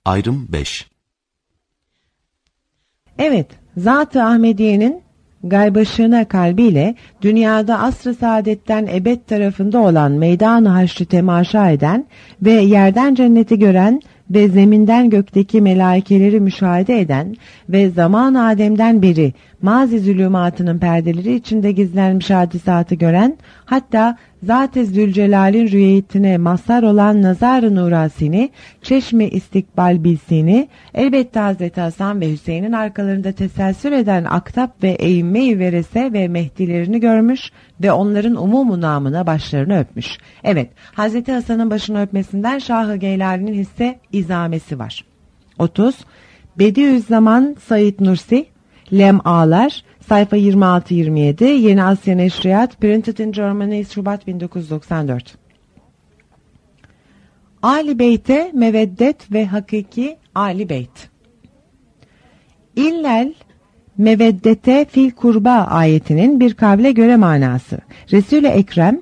Ayrım 5. Evet, Zat-ı Ahmediye'nin gaybaşına kalbiyle dünyada asr-ı saadetten ebed tarafında olan meydan-ı haşrı temaşa eden ve yerden cenneti gören ve zeminden gökteki melaikeleri müşahede eden ve zaman-ı Adem'den beri mazi zulümatının perdeleri içinde gizlenmiş hadisatı gören, hatta Zat-ı Zülcelal'in rüyetine mazhar olan nazar-ı nurasini, çeşme istikbal bilsini, elbette Hazreti Hasan ve Hüseyin'in arkalarında teselsül eden aktap ve eğimme-i verese ve mehdilerini görmüş ve onların umumu namına başlarını öpmüş. Evet, Hazreti Hasan'ın başını öpmesinden Şah-ı Geylani'nin hisse izamesi var. 30. Bediüzzaman Said Nursi, Lem'alar, sayfa 26-27, Yeni Asya Neşriyat, Printed in Germany, Şubat 1994. Ali Beyt'e meveddet ve hakiki Ali Beyt. İllel meveddete fil kurba ayetinin bir kavle göre manası. Resul-i Ekrem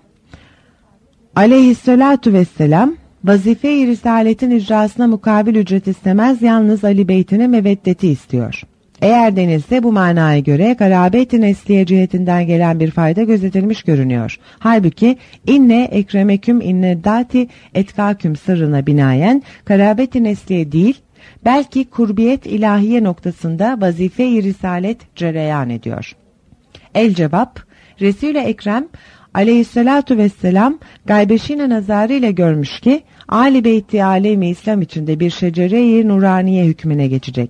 aleyhissalatu vesselam vazife-i risaletin icrasına mukabil ücret istemez, yalnız Ali Beyt'ine meveddeti istiyor. Eğer denilse bu manaya göre karabet-i nesliye cihetinden gelen bir fayda gözetilmiş görünüyor. Halbuki inne ekremeküm inne dati etkaküm sırrına binaen karabet-i nesliye değil, belki kurbiyet ilahiye noktasında vazife-i risalet cereyan ediyor. El cevap, Resul-i Ekrem aleyhissalatu vesselam gaybeşine nazarıyla görmüş ki Ali Beyt-i Alem-i İslam içinde bir şecere-i nuraniye hükmüne geçecek.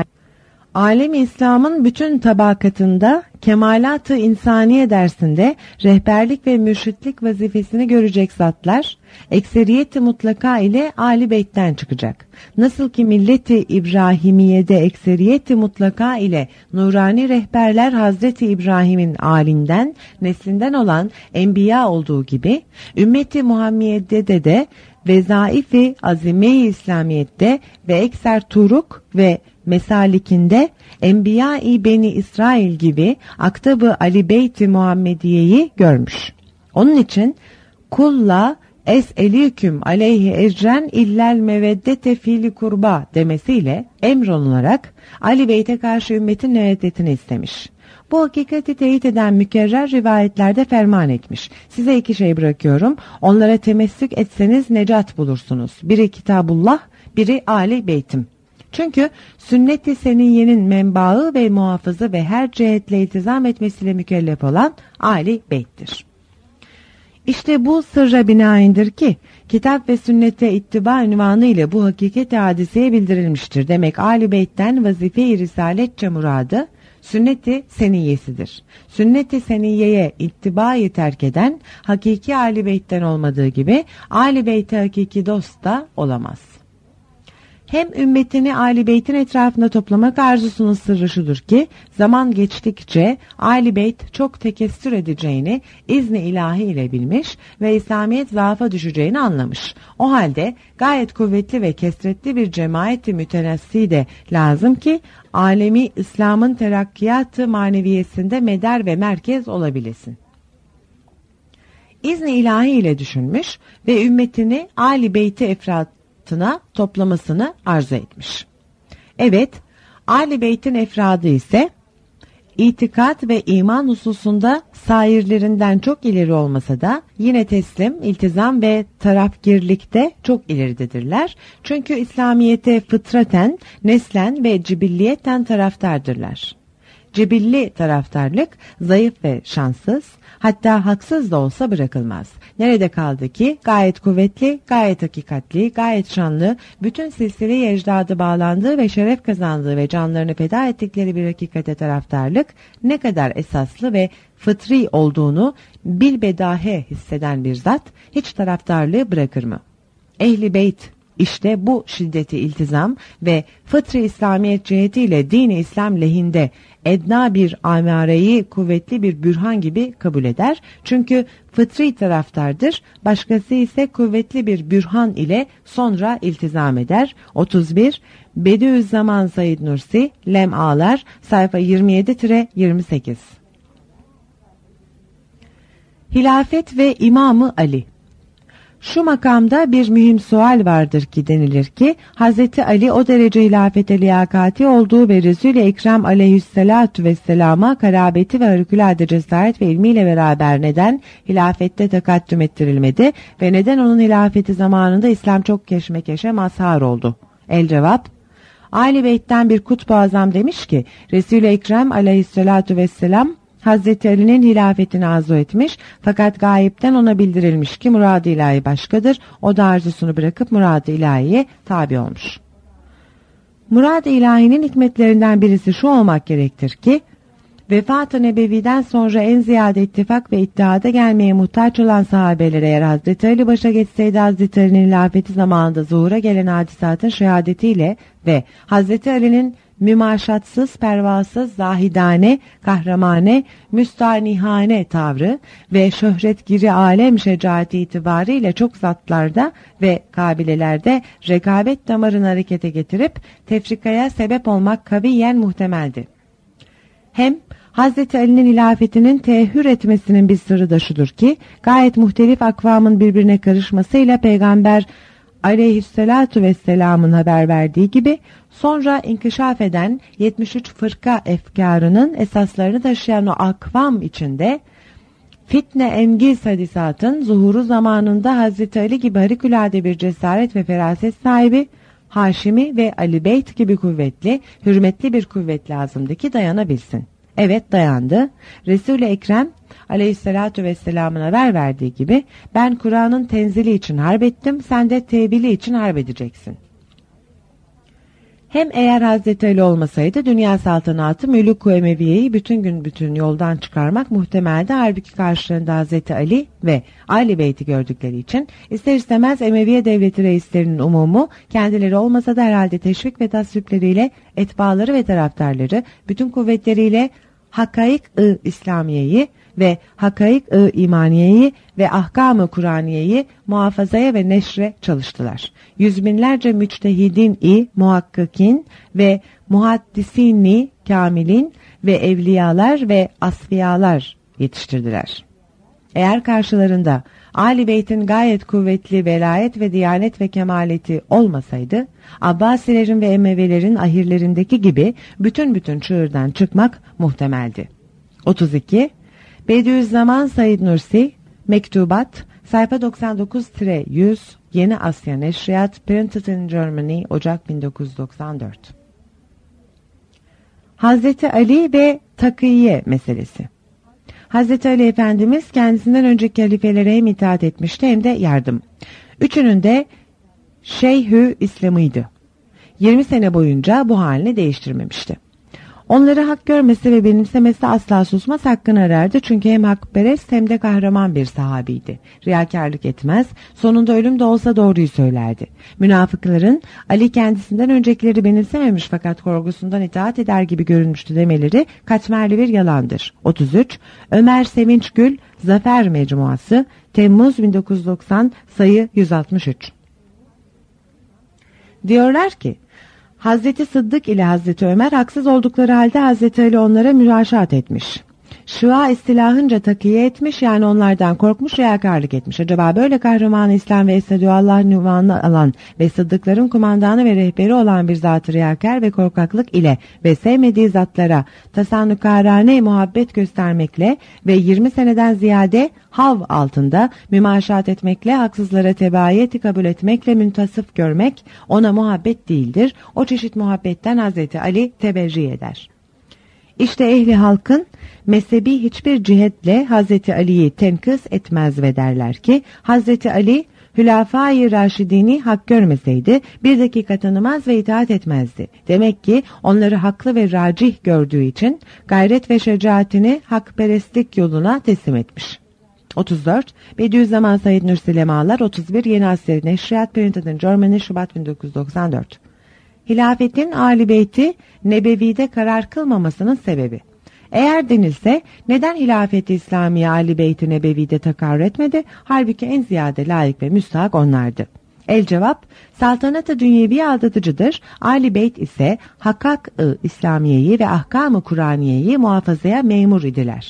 Alem-i İslam'ın bütün tabakatında kemalat-ı insaniye dersinde rehberlik ve mürşitlik vazifesini görecek zatlar, ekseriyet-i mutlaka ile Ali Beyt'ten çıkacak. Nasıl ki millet-i İbrahimiye'de ekseriyet-i mutlaka ile nurani rehberler Hazreti İbrahim'in alinden, neslinden olan enbiya olduğu gibi, ümmet-i Muhammediye'de de vezaif-i azime-i İslamiyet'te ve ekser turuk ve mesalikinde Enbiya-i Beni İsrail gibi aktabı Ali Beyt-i Muhammediye'yi görmüş. Onun için kulla es-eliküm aleyhi ecren illel meveddete fili kurba demesiyle emrolunarak Ali Beyt'e karşı ümmetin meveddetini istemiş. Bu hakikati teyit eden mükerrer rivayetlerde ferman etmiş. Size iki şey bırakıyorum. Onlara temessük etseniz necat bulursunuz. Biri Kitabullah, biri Ali Beyt'im. Çünkü sünnet-i seniyyenin menbaı ve muhafızı ve her cihetle iltizam etmesiyle mükellef olan Ali Beyt'tir. İşte bu sırra binaendir ki kitap ve sünnete ittiba ünvanı ile bu hakikat-i hadiseye bildirilmiştir. Demek Ali Beyt'ten vazife-i risaletçe muradı sünnet-i seniyyesidir. Sünnet-i seniyyeye ittibayı terk eden hakiki Ali Beyt'ten olmadığı gibi Ali Beyt'e hakiki dost da olamaz. Hem ümmetini Ali Beyt'in etrafında toplamak arzusunun sırrı şudur ki, zaman geçtikçe Ali Beyt çok tekessür edeceğini izni ilahi ile bilmiş ve İslamiyet zaafa düşeceğini anlamış. O halde gayet kuvvetli ve kesretli bir cemaat-i mütenassi de lazım ki, alemi İslam'ın terakkiyat-ı maneviyesinde medar ve merkez olabilesin. İzni ilahi ile düşünmüş ve ümmetini Ali Beyt'i toplamasını arzu etmiş. Evet, Ali Beyt'in efradı ise itikat ve iman hususunda sairlerinden çok ileri olmasa da yine teslim, iltizam ve tarafgirlikte çok ileridedirler. Çünkü İslamiyet'e fıtraten, neslen ve cibilliyeten taraftardırlar. Cibilli taraftarlık zayıf ve şanssız, hatta haksız da olsa bırakılmaz. Nerede kaldı ki gayet kuvvetli, gayet hakikatli, gayet şanlı, bütün silsile-i ecdadı bağlandığı ve şeref kazandığı ve canlarını feda ettikleri bir hakikate taraftarlık ne kadar esaslı ve fıtri olduğunu bilbedahe hisseden bir zat hiç taraftarlığı bırakır mı? Ehl-i Beyt işte bu şiddeti iltizam ve fıtri İslamiyet cihetiyle din-i İslam lehinde edna bir amareyi kuvvetli bir bürhan gibi kabul eder. Çünkü fıtri taraftardır, başkası ise kuvvetli bir bürhan ile sonra iltizam eder. 31 Bediüzzaman Said Nursi, Lem'alar, sayfa 27-28. Hilafet ve İmamı Ali. Şu makamda bir mühim sual vardır ki denilir ki Hazreti Ali o derece hilafete liyakati olduğu ve Resul-i Ekrem aleyhissalatu vesselama karabeti ve harikulade cesaret ve ilmiyle beraber neden hilafette takaddüm ettirilmedi ve neden onun hilafeti zamanında İslam çok keşmekeşe mazhar oldu? El cevap: Ali Beyt'ten bir kutbu azam demiş ki Resul-i Ekrem aleyhissalatu vesselam Hazreti Ali'nin hilafetini arzu etmiş fakat gayipten ona bildirilmiş ki murad-ı ilahi başkadır. O da arzusunu bırakıp murad-ı ilahiye tabi olmuş. Murad-ı ilahinin hikmetlerinden birisi şu olmak gerektir ki vefat-ı nebeviden sonra en ziyade ittifak ve ittihada gelmeye muhtaç olan sahabeler eğer Hazreti Ali başa geçseydi Hazreti Ali'nin hilafeti zamanında zuhura gelen hadisatın şehadetiyle ve Hazreti Ali'nin mümaşatsız, pervasız, zahidane, kahramane, müstanihane tavrı ve şöhretgiri alem şecaati itibariyle çok zatlarda ve kabilelerde rekabet damarını harekete getirip tefrikaya sebep olmak kaviyen muhtemeldi. Hem Hazreti Ali'nin hilafetinin tehür etmesinin bir sırrı da şudur ki gayet muhtelif akvamın birbirine karışmasıyla Peygamber aleyhissalatu vesselamın haber verdiği gibi sonra inkişaf eden 73 fırka efkarının esaslarını taşıyan o akvam içinde fitne engiz hadisatın zuhuru zamanında Hazreti Ali gibi harikulade bir cesaret ve feraset sahibi Haşimi ve Ali Beyt gibi kuvvetli, hürmetli bir kuvvet lazımdı ki dayanabilsin. Evet, dayandı. Resul-i Ekrem aleyhissalatu vesselamın haber verdiği gibi ben Kur'an'ın tenzili için harp ettim, sen de tevili için harp edeceksin. Hem eğer Hazreti Ali olmasaydı dünya saltanatı Mülük-ü Emeviye'yi bütün yoldan çıkarmak muhtemeldi. Halbuki karşılarında Hazreti Ali ve Ali Beyt'i gördükleri için ister istemez Emeviye devleti reislerinin umumu kendileri olmasa da herhalde teşvik ve tasvipleriyle etbaları ve taraftarları bütün kuvvetleriyle hakaik-ı İslamiye'yi ve hakaik-ı imaniyeyi ve ahkam-ı Kur'aniye'yi muhafazaya ve neşre çalıştılar. Yüz binlerce müçtehidin-i muhakkikin ve muhaddisini kamilin ve evliyalar ve asfiyalar yetiştirdiler. Eğer karşılarında Ali Beyt'in gayet kuvvetli velayet ve diyanet ve kemaleti olmasaydı, Abbasilerin ve Emevilerin ahirlerindeki gibi bütün çığırdan çıkmak muhtemeldi. 32. Bediüzzaman Said Nursi, Mektubat, sayfa 99-100, Yeni Asya Neşriyat, Printed in Germany, Ocak 1994. Hazreti Ali ve Takiyye meselesi. Hazreti Ali Efendimiz kendisinden önceki halifelere hem itaat etmişti hem de yardım. Üçünün de Şeyhü İslam'ıydı. 20 sene boyunca bu halini değiştirmemişti. Onları hak görmesi ve benimsemesi asla susmaz, hakkını arardı. Çünkü hem hakperest hem de kahraman bir sahabiydi. Riyakarlık etmez, sonunda ölüm de olsa doğruyu söylerdi. Münafıkların Ali kendisinden öncekileri benimsememiş fakat korkusundan itaat eder gibi görünmüştü demeleri katmerli bir yalandır. 33. Ömer Sevinç Gül, Zafer Mecmuası, Temmuz 1990, sayı 163. Diyorlar ki Hazreti Sıddık ile Hazreti Ömer haksız oldukları halde Hazreti Ali onlara müraşat etmiş. Şua istilahınca takiye etmiş, yani onlardan korkmuş, riyakarlık etmiş. Acaba böyle kahraman İslam ve Esedü Allah'ın ünvanını alan ve Sıddıkların kumandanı ve rehberi olan bir zat-ı riyakar ve korkaklık ile ve sevmediği zatlara tasannukarane muhabbet göstermekle ve 20 seneden ziyade hav altında mümaşat etmekle, haksızlara tebaiyeti kabul etmekle müntasıf görmek ona muhabbet değildir. O çeşit muhabbetten Hazreti Ali teberri eder. İşte ehli halkın mezhebi hiçbir cihetle Hazreti Ali'yi tenkıs etmez ve derler ki Hazreti Ali Hülafai Raşidini hak görmeseydi bir dakika tanımaz ve itaat etmezdi. Demek ki onları haklı ve racih gördüğü için gayret ve şecaatini hakperestlik yoluna teslim etmiş. 34. Bediüzzaman Said Nursi Lemalar. 31. Yeni Asya Neşriyat, Printed in Germany, Şubat 1994. Hilafetin Ali Beyt'i Nebevi'de karar kılmamasının sebebi. Eğer denilse neden hilafeti İslamiye Ali Beyt'i Nebevi'de takarrür etmedi? Halbuki en ziyade layık ve müstahak onlardı. El cevap, saltanat-ı dünyevi aldatıcıdır. Ali Beyt ise hakak-ı İslamiye'yi ve ahkam-ı Kur'aniye'yi muhafazaya memur idiler.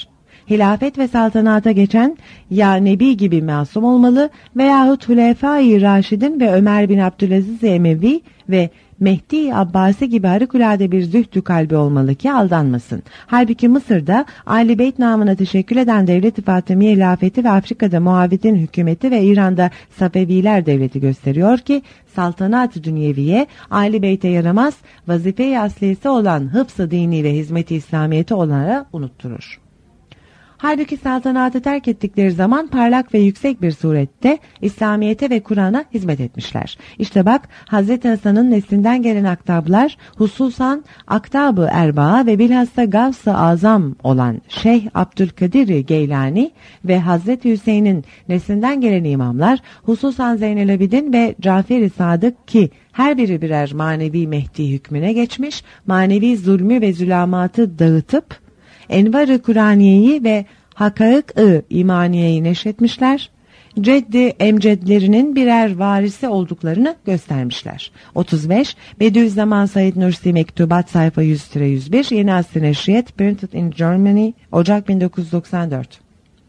hilafet ve saltanata geçen ya Nebi gibi masum olmalı veyahut Hulefai Raşidin ve Ömer bin Abdülaziz Emevi ve Mehdi Abbasi gibi harikulade bir zühdü kalbi olmalı ki aldanmasın. Halbuki Mısır'da Ali Beyt namına teşekkül eden Devlet-i Fatımiye hilafeti ve Afrika'da Muavid'in hükümeti ve İran'da Safeviler devleti gösteriyor ki saltanat-ı dünyeviye Ali Beyt'e yaramaz, vazife-i asliyesi olan hıfz-ı dini ve hizmet-i İslamiyeti onlara unutturur. Halbuki saltanatı terk ettikleri zaman parlak ve yüksek bir surette İslamiyete ve Kur'an'a hizmet etmişler. İşte bak Hazreti Hasan'ın neslinden gelen aktablar hususan Aktab-ı Erbaa ve bilhassa Gavs-ı Azam olan Şeyh Abdülkadir Geylani ve Hazreti Hüseyin'in neslinden gelen imamlar hususan Zeynel Abidin ve Cafer-i Sadık ki her biri birer manevi Mehdi hükmüne geçmiş, manevi zulmü ve zülamatı dağıtıp Envar-ı Kur'aniye'yi ve Hakaik-ı İmaniye'yi neşretmişler, Ceddi emcedlerinin birer varisi olduklarını göstermişler. 35. Bediüzzaman Said Nursi Mektubat sayfa 100-101 Yeni Aslı Neşriyet Printed in Germany Ocak 1994.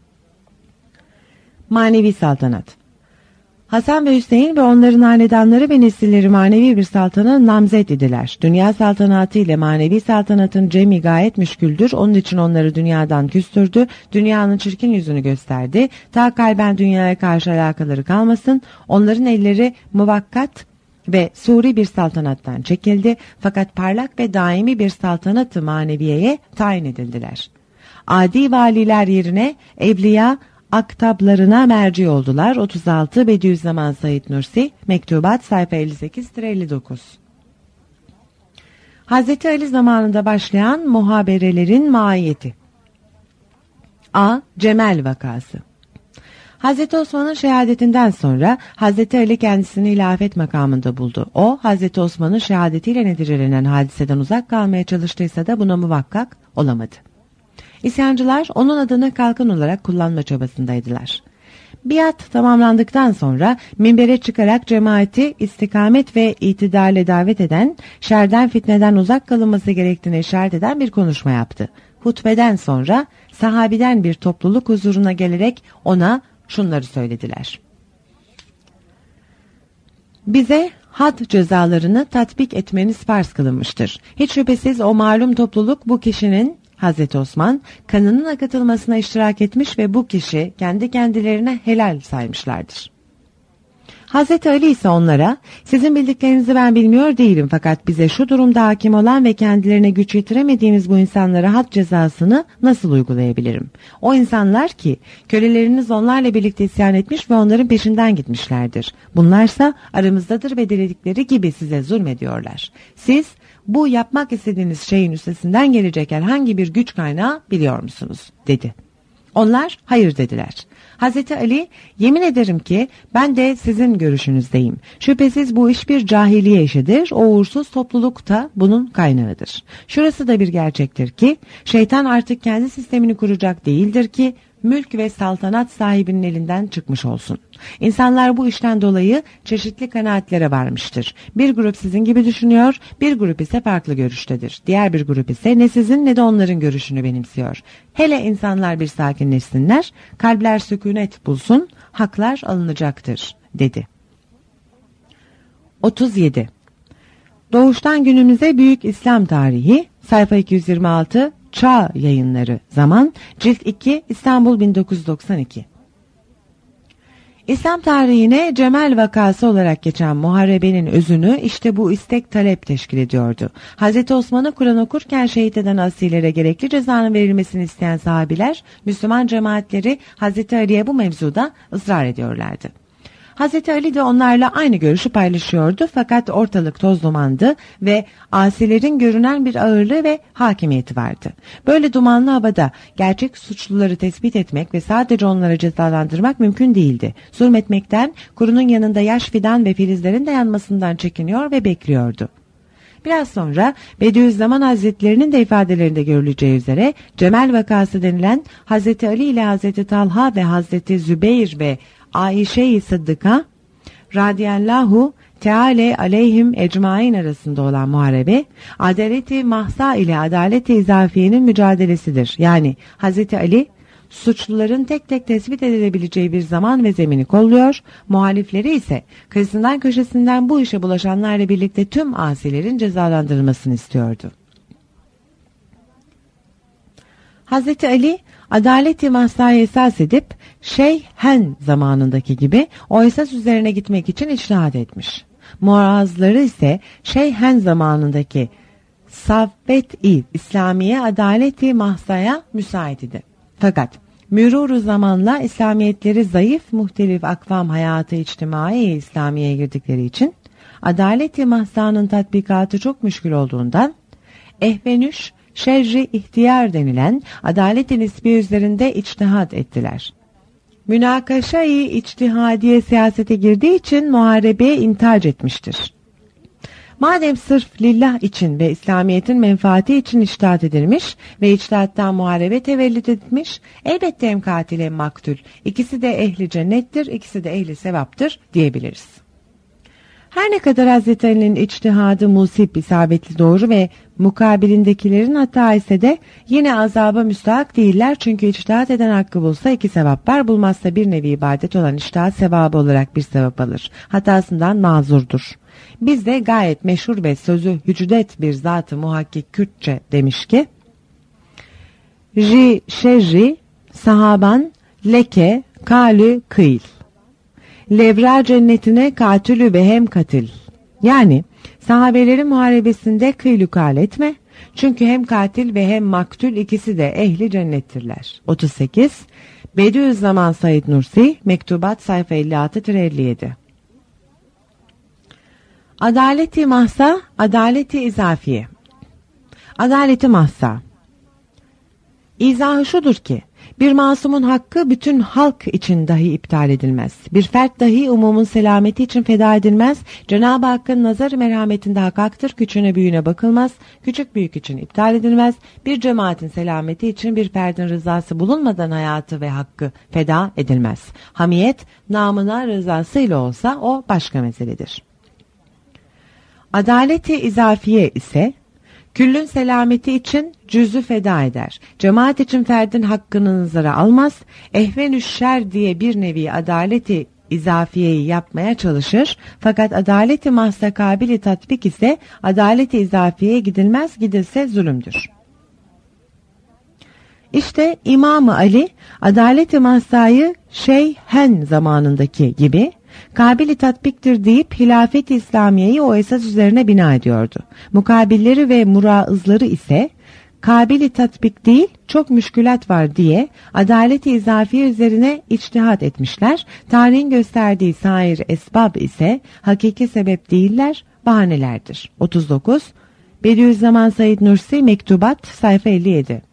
Manevi saltanat. Hasan ve Hüseyin ve onların hanedanları ve nesilleri manevi bir saltana namzet idiler. Dünya saltanatı ile manevi saltanatın cemi gayet müşküldür. Onun için onları dünyadan küstürdü. Dünyanın çirkin yüzünü gösterdi. Ta kalben dünyaya karşı alakaları kalmasın. Onların elleri muvakkat ve suri bir saltanattan çekildi. Fakat parlak ve daimi bir saltanat-ı maneviyeye tayin edildiler. Adi valiler yerine evliya aktablarına merci oldular. 36 Bediüzzaman Said Nursi Mektubat sayfa 58-59. Hazreti Ali zamanında başlayan muhaberelerin mahiyeti. A. Cemel vakası. Hazreti Osman'ın şehadetinden sonra Hazreti Ali kendisini hilafet makamında buldu. O, Hazreti Osman'ın şehadetiyle neticelenen hadiseden uzak kalmaya çalıştıysa da buna muvakkak olamadı. İsyancılar onun adını kalkan olarak kullanma çabasındaydılar. Biat tamamlandıktan sonra minbere çıkarak cemaati istikamet ve itidale davet eden, şerden fitneden uzak kalınması gerektiğine işaret eden bir konuşma yaptı. Hutbeden sonra sahabiden bir topluluk huzuruna gelerek ona şunları söylediler. Bize had cezalarını tatbik etmeniz farz kılınmıştır. Hiç şüphesiz o malum topluluk bu kişinin Hazreti Osman kanının akıtılmasına iştirak etmiş ve bu kişi kendi kendilerine helal saymışlardır. Hazreti Ali ise onlara sizin bildiklerinizi ben bilmiyor değilim fakat bize şu durumda hakim olan ve kendilerine güç yetiremediğimiz bu insanlara had cezasını nasıl uygulayabilirim? O insanlar ki köleleriniz onlarla birlikte isyan etmiş ve onların peşinden gitmişlerdir. Bunlarsa aramızdadır ve diledikleri gibi size zulmediyorlar. Siz bu yapmak istediğiniz şeyin üstesinden gelecek herhangi bir güç kaynağı biliyor musunuz? Dedi. Onlar hayır dediler. Hazreti Ali yemin ederim ki ben de sizin görüşünüzdeyim. Şüphesiz bu iş bir cahiliye işidir. O uğursuz topluluk da bunun kaynağıdır. Şurası da bir gerçektir ki şeytan artık kendi sistemini kuracak değildir ki mülk ve saltanat sahibinin elinden çıkmış olsun. İnsanlar bu işten dolayı çeşitli kanaatlere varmıştır. Bir grup sizin gibi düşünüyor, bir grup ise farklı görüştedir. Diğer bir grup ise ne sizin ne de onların görüşünü benimsiyor. Hele insanlar bir sakinleşsinler, kalpler sükunet bulsun, haklar alınacaktır, dedi. 37. Doğuştan günümüze Büyük İslam Tarihi, sayfa 226, Çağ Yayınları, Zaman, Cilt 2, İstanbul 1992. İslam tarihine Cemel vakası olarak geçen muharebenin özünü işte bu istek talep teşkil ediyordu. Hazreti Osman'ı Kur'an okurken şehit eden asillere gerekli cezanın verilmesini isteyen sahabiler, Müslüman cemaatleri Hazreti Ali'ye bu mevzuda ısrar ediyorlardı. Hazreti Ali de onlarla aynı görüşü paylaşıyordu fakat ortalık toz dumandı ve asilerin görünen bir ağırlığı ve hakimiyeti vardı. Böyle dumanlı havada gerçek suçluları tespit etmek ve sadece onları cezalandırmak mümkün değildi. Zulmetmekten, kurunun yanında yaş fidan ve filizlerin de yanmasından çekiniyor ve bekliyordu. Biraz sonra Bediüzzaman Hazretlerinin de ifadelerinde görüleceği üzere Cemel vakası denilen Hazreti Ali ile Hazreti Talha ve Hazreti Zübeyir ve Ayşe-i Sıddıka radiyallahu teala aleyhim ecmain arasında olan muharebe, adaleti mahsa ile adaleti izafiyenin mücadelesidir. Yani Hazreti Ali suçluların tek tek tespit edilebileceği bir zaman ve zemini kolluyor, muhalifleri ise kıyısından köşesinden bu işe bulaşanlarla birlikte tüm asilerin cezalandırılmasını istiyordu. Hazreti Ali, adalet-i mahsayı esas edip Şeyhen zamanındaki gibi o esas üzerine gitmek için içtihat etmiş. Muazları ise Şeyhen zamanındaki Savvet-i İslamiye adaleti mahsaya müsait idi. Fakat mürûr-u zamanla İslamiyetleri zayıf muhtelif akvam hayatı içtimai İslamiye girdikleri için adaleti mahsanın tatbikatı çok müşkül olduğundan ehvenüş şerri ihtiyar denilen adalet-i nisbi üzerinde içtihat ettiler. Münakaşa-i içtihadiye siyasete girdiği için muharebeye intac etmiştir. Madem sırf lillah için ve İslamiyet'in menfaati için içtihat edilmiş ve içtihattan muharebe tevellüt etmiş, elbette hem katil hem maktul, ikisi de ehli cennettir, ikisi de ehli sevaptır diyebiliriz. Her ne kadar Hazreti Ali'nin içtihadı musib, isabetli, doğru ve mukabilindekilerin hata ise de yine azaba müstahak değiller, çünkü içtihat eden hakkı bulsa iki sevap var, bulmazsa bir nevi ibadet olan içtihat sevabı olarak bir sevap alır. Hatasından mazurdur. Biz de gayet meşhur ve sözü hücdet bir zat-ı muhakkik Kürtçe demiş ki: Ri şerri sahaban leke kalü kıyl. Levra cennetine katülü ve hem katil. Yani sahabelerin muharebesinde kıylukal etme. Çünkü hem katil ve hem maktul ikisi de ehli cennettirler. 38. Bediüzzaman Said Nursi, Mektubat sayfa 56-57. Adaleti mahsa, adaleti izafiye. Adaleti mahsa. İzahı şudur ki, bir masumun hakkı bütün halk için dahi iptal edilmez. Bir fert dahi umumun selameti için feda edilmez. Cenab-ı Hakk'ın nazar-ı merhametinde hakaktır. Küçüğüne büyüğüne bakılmaz. Küçük büyük için iptal edilmez. Bir cemaatin selameti için bir ferdin rızası bulunmadan hayatı ve hakkı feda edilmez. Hamiyet namına rızasıyla olsa o başka meseledir. Adaleti izafiye ise küllün selameti için cüzü feda eder. Cemaat için ferdin hakkını nazara almaz. Ehvenüş şer diye bir nevi adaleti izafiyeyi yapmaya çalışır. Fakat adaleti mahsa kabili tatbik ise adaleti izafiyeye gidilmez, gidilse zulümdür. İşte İmam-ı Ali adaleti mahsayı Şeyhen zamanındaki gibi kabili tatbiktir deyip hilafet-i İslamiye'yi o esas üzerine bina ediyordu. Mukabilleri ve muraızları ise kabili tatbik değil, çok müşkülat var diye adaleti izafiye üzerine içtihat etmişler. Tarihin gösterdiği sair esbab ise hakiki sebep değiller, bahanelerdir. 39. Bediüzzaman Said Nursi, Mektubat sayfa 57.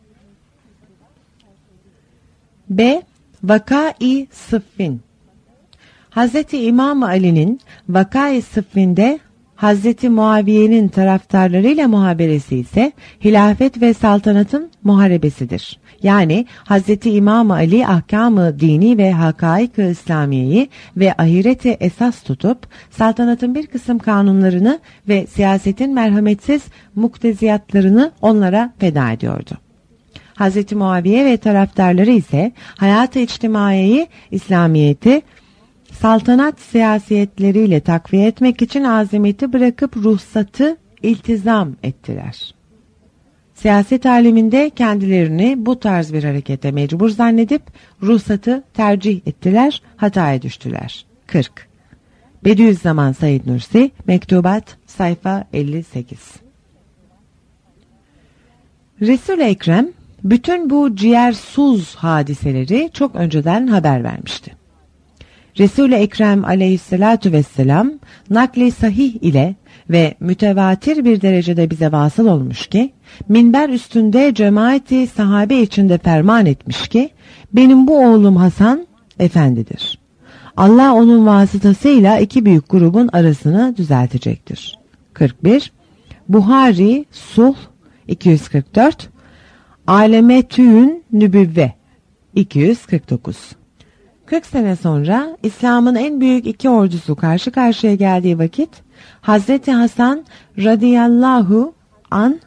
B. Vaka-i Sıffin. Hazreti İmam Ali'nin Vaka-i Sıffin'de Hazreti Muaviye'nin taraftarlarıyla muhaberesi ise hilafet ve saltanatın muharebesidir. Yani Hazreti İmam Ali ahkam-ı dini ve hakaik-ı İslamiye'yi ve ahireti esas tutup saltanatın bir kısım kanunlarını ve siyasetin merhametsiz mukteziyatlarını onlara feda ediyordu. Hazreti Muaviye ve taraftarları ise hayat-ı içtimaiyeyi, İslamiyeti saltanat siyasiyetleriyle takviye etmek için azimeti bırakıp ruhsatı iltizam ettiler. Siyaset aleminde kendilerini bu tarz bir harekete mecbur zannedip ruhsatı tercih ettiler, hataya düştüler. 40. Bediüzzaman Said Nursi, Mektubat sayfa 58. Resul-i Ekrem bütün bu ciğersuz hadiseleri çok önceden haber vermişti. Resul-i Ekrem aleyhissalatu vesselam nakli sahih ile ve mütevatir bir derecede bize vasıl olmuş ki, minber üstünde cemaati sahabe içinde ferman etmiş ki, benim bu oğlum Hasan efendidir. Allah onun vasıtasıyla iki büyük grubun arasını düzeltecektir. 41. Buhari Sulh 244. Alemetü'ün Nübüvve 249. 40 sene sonra İslam'ın en büyük iki ordusu karşı karşıya geldiği vakit Hazreti Hasan radıyallahu an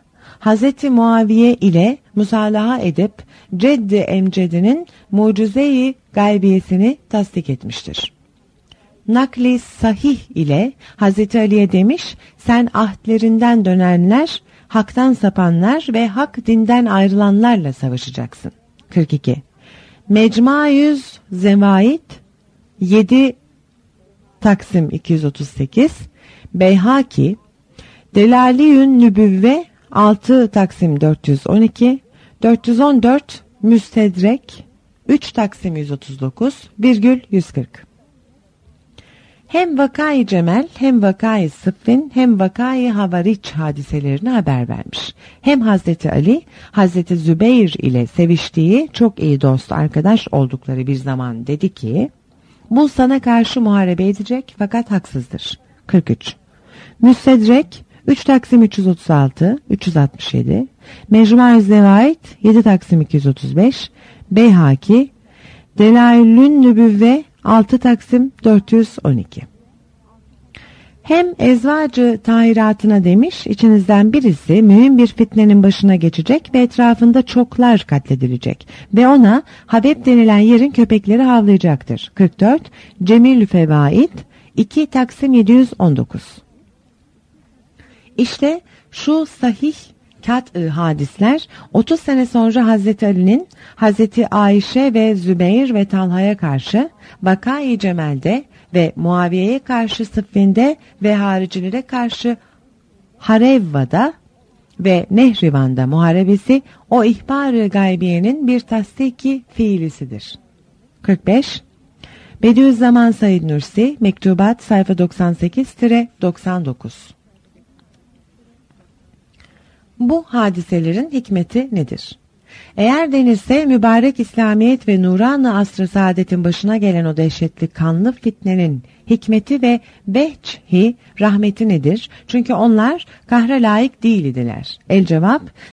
Hazreti Muaviye ile musalaha edip Ceddi Emcedi'nin mucize-i gaybiyesini tasdik etmiştir. Nakli sahih ile Hazreti Ali'ye demiş, sen ahdlerinden dönenler, haktan sapanlar ve hak dinden ayrılanlarla savaşacaksın. 42. Mecmuayüz Zevaid 7 Taksim 238, Beyhaki Delaliyün Nübüvve 6 Taksim 412, 414 Müstedrek 3 Taksim 139,140. Hem Vakâ-i Cemel, hem Vakâ-i Sıffin, hem Vakâ-i Havariç hadiselerini haber vermiş. Hem Hazreti Ali, Hazreti Zübeyir ile seviştiği, çok iyi dost arkadaş oldukları bir zaman dedi ki, bu sana karşı muharebe edecek fakat haksızdır. 43. Müstedrek 3 Taksim 336, 367, Mecmu-i Zevaid 7 Taksim 235, Beyhaki, Delailün Nübüvve 6 Taksim 412. Hem ezvacı tahiratına demiş, içinizden birisi mühim bir fitnenin başına geçecek ve etrafında çoklar katledilecek ve ona Habeb denilen yerin köpekleri havlayacaktır. 44 Cemil Fevaid 2 Taksim 719. İşte şu sahih kat-ı hadisler 30 sene sonra Hazreti Ali'nin Hazreti Ayşe ve Zübeyir ve Talha'ya karşı, Vakâ-i Cemel'de ve Muaviye'ye karşı Sıffin'de ve haricilere karşı Harevva'da ve Nehrivan'da muharebesi o ihbar-ı gaybiyenin bir tasdiki fiilisidir. 45. Bediüzzaman Said Nursi, Mektubat sayfa 98-99. Bu hadiselerin hikmeti nedir? Eğer denilse mübarek İslamiyet ve nuran-ı asr-ı saadetin başına gelen o dehşetli kanlı fitnenin hikmeti ve behçhi rahmeti nedir? Çünkü onlar kahre layık değil idiler. El cevap,